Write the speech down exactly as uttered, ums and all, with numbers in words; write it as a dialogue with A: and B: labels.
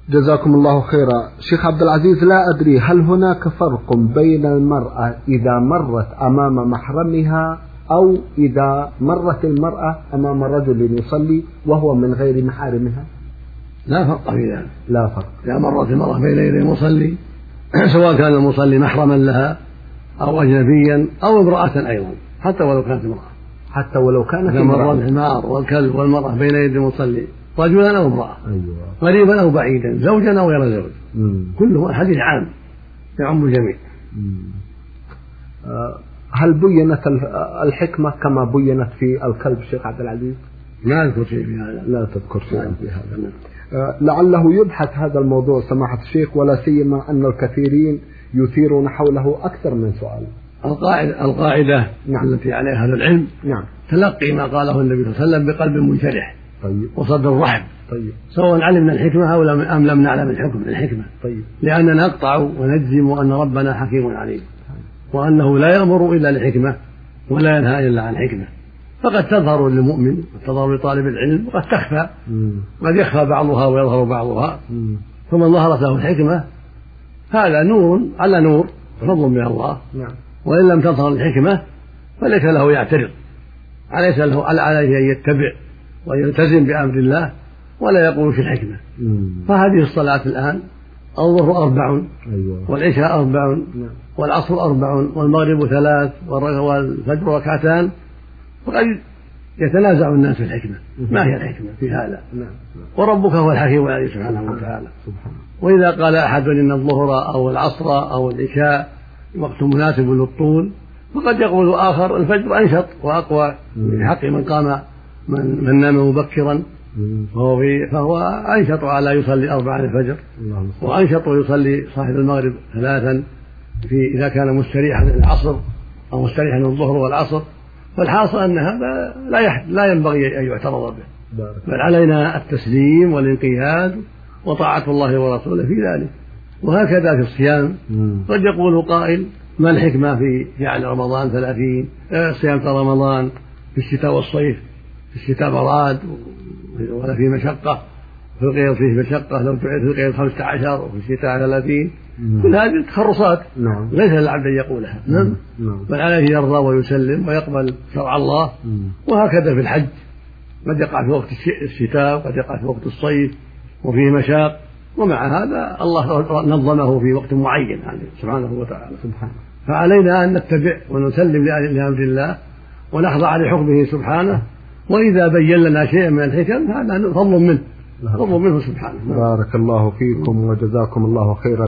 A: جزاكم الله خيرا. شيخ عبد العزيز، لا أدري هل هناك فرق بين المرأة إذا مرت أمام محرمها أو إذا مرت المرأة أمام رجل يصلي وهو من غير محارمها؟
B: لا فرق في ذلك.
A: لا فرق.
B: إذا مرت المرأة بين يدي المصلي سواء كان المصلي محرما لها أو أجنبيا أو امرأة أيضا، حتى ولو كانت امرأة،
A: حتى ولو كانت
B: إذا مر الحمار والكلب والمرأة بين يدي المصلي رجلا أو امرأة،
A: أيوة.
B: قريبا أو بعيدا، زوجا أو غير زوج، كله حديث عام يعم الجميع.
A: هل بينت الحكمة كما بينت في الكلب شيخ عبد العزيز؟
B: لا أذكر شيء في هذا.
A: لا تذكر شيء في هذا. لعله يبحث هذا الموضوع سماحة الشيخ، ولا سيما أن الكثيرين يثيرون حوله أكثر من سؤال.
B: القاعدة, القاعدة نعم. التي عليها أهل العلم نعم. تلقي ما قاله النبي صلى الله عليه وسلم بقلب منشرح طيب. وصدر رحب طيب. سواء علمنا الحكمة أو أم لم نعلم الحكم الحكمة طيب. لأننا نقطع ونجزم أن ربنا حكيم عليم وأنه لا يأمر إلا لحكمة ولا ينهى إلا عن حكمة، فقد تظهر للمؤمن وقد تظهر لطالب العلم وقد تخفى، قد يخفى بعضها ويظهر بعضها، فمن ظهرت له الحكمة هذا نور على نور فضل من الله نعم. وإن لم تظهر الحكمة فليس له يعترض، عليس له عليه أن يتبع ويلتزم بأمر الله ولا يقول في الحكمة. فهذه الصلاة الآن الظهر أربع أيوة. والعشاء أربع نعم. والعصر أربع والمغرب ثلاث والفجر ركعتان، وقد يتنازع الناس في الحكمة ما هي الحكمة في هذا نعم. وربك هو الحكيم العليم سبحانه وتعالى. وإذا قال أحد إن الظهر أو العصر أو العشاء وقت مناسب للطول، فقد يقول آخر الفجر أنشط وأقوى من حق من قام من, من نام مبكرا فهو, فهو أنشط على يصلي أربعة الفجر، وأنشط يصلي صاحب المغرب ثلاثا في إذا كان مستريحا العصر أو مستريحا الظهر والعصر. فالحاصل أن هذا لا, لا ينبغي أن يعترض به، بل علينا التسليم والانقياد وطاعة الله ورسوله في ذلك. وهكذا في الصيام قد يقول قائل ما الحكمة في جعل رمضان ثلاثين صيام رمضان في الشتاء والصيف؟ في الشتاء براد ولا في مشقة، في القيض فيه مشقة لو تعيد في القيض خمسة عشر وفي الشتاء ثلاثين، كل هذه تخرصات نعم. ليس للعبد أن يقولها نعم. نعم. بل عليه يرضى ويسلم ويقبل شرع الله. وهكذا في الحج قد يقع في وقت الشتاء وقد يقع في وقت الصيف وفيه مشاق، ومع هذا الله نظمه في وقت معين يعني سبحانه وتعالى. سبحانه. فعلينا أن نتبع ونسلم لأمر الله ونخضع لحكمه سبحانه، وإذا بين لنا شيئا من الحكم هذا فضل منه فضل منه سبحانه.
A: بارك الله فيكم وجزاكم الله خيرا.